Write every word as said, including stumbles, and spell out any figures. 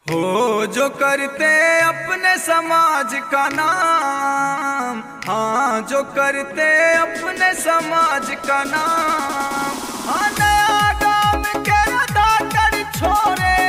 हो जो करते अपने समाज का नाम, हाँ जो करते अपने समाज का नाम। हाँ नया गांव के दातर छोरे